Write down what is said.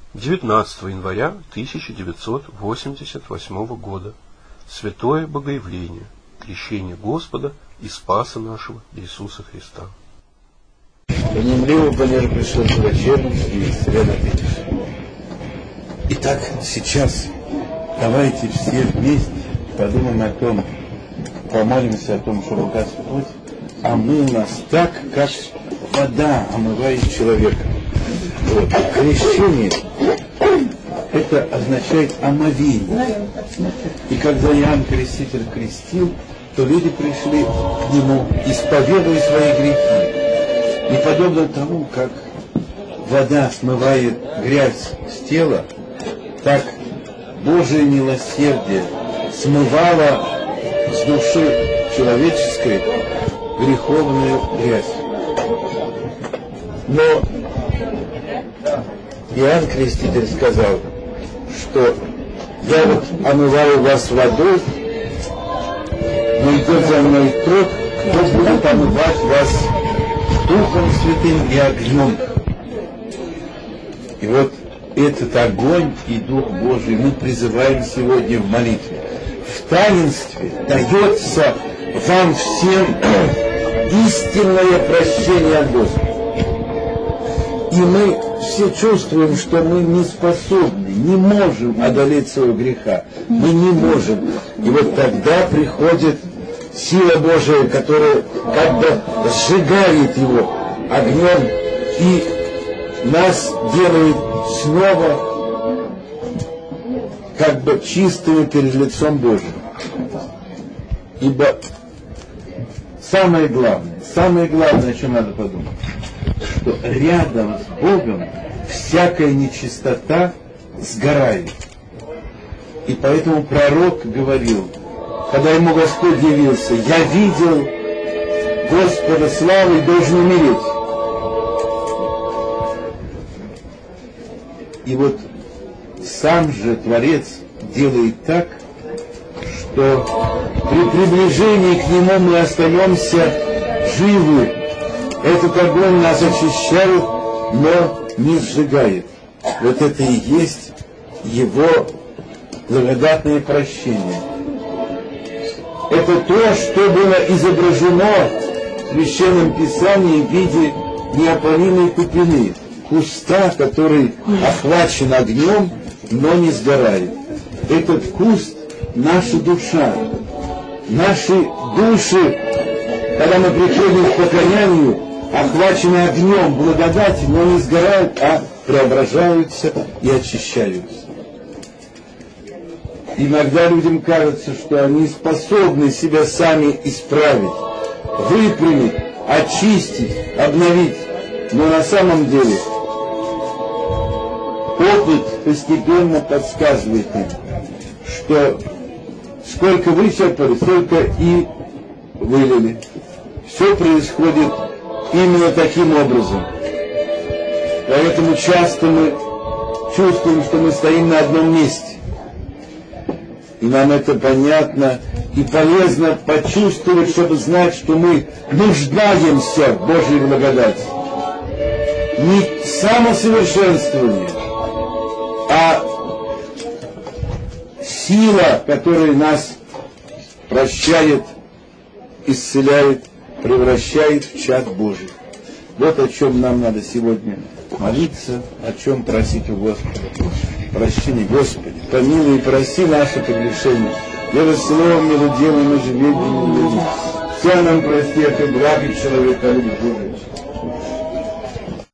19 января 1988 года. Святое Богоявление, крещение Господа и Спаса нашего Иисуса Христа. Понемливо Валера пришел к врачам и себя напишет. Итак, сейчас давайте все вместе подумаем о том, помолимся о том, чтобы Господь омыл нас так, как вода омывает человека. Вот. Крещение — это означает омовение. И когда Иоанн Креститель крестил, то люди пришли к нему, исповедуя свои грехи. И подобно тому, как вода смывает грязь с тела, так Божие милосердие смывало с души человеческой греховную грязь. Но Иоанн Креститель сказал, что я вот омываю вас водой, но идет за мной тот, кто будет омывать вас Духом Святым и огнем. И вот этот огонь и Дух Божий мы призываем сегодня в молитве. В таинстве дается вам всем истинное прощение от Господа. И мы все чувствуем, что мы не способны, не можем одолеть своего греха. Мы не можем. И вот тогда приходит сила Божия, которая как бы сжигает его огнем и нас делает снова как бы чистыми перед лицом Божьим. Ибо самое главное, о чем надо подумать, что рядом с Богом всякая нечистота сгорает. И поэтому пророк говорил, когда ему Господь явился: я видел Господа славы и должен умереть. И вот сам же Творец делает так, что при приближении к Нему мы остаемся живы. Этот огонь нас очищает, но не сжигает. Вот это и есть Его благодатное прощение. Это то, что было изображено в Священном Писании в виде неопалимой купины, куста, который охвачен огнем, но не сгорает. Этот куст — наша душа. Наши души, когда мы приходим к покаянию, охвачены огнем благодати, но не сгорают, а преображаются и очищаются. Иногда людям кажется, что они способны себя сами исправить, выпрямить, очистить, обновить. Но на самом деле опыт постепенно подсказывает им, что сколько вычерпали, столько и вылили. Все происходит именно таким образом. Поэтому часто мы чувствуем, что мы стоим на одном месте. И нам это понятно и полезно почувствовать, чтобы знать, что мы нуждаемся в Божьей благодати. Не самосовершенствование, а сила, которая нас прощает, исцеляет, превращает в чад Божий. Вот о чем нам надо сегодня молиться, о чем просить у Господа. Прощение, Господи, помилуй и прости наши прегрешения. Дело словом, дело делом, и живее не люди. Все нам прости, это благо человека любит Божий.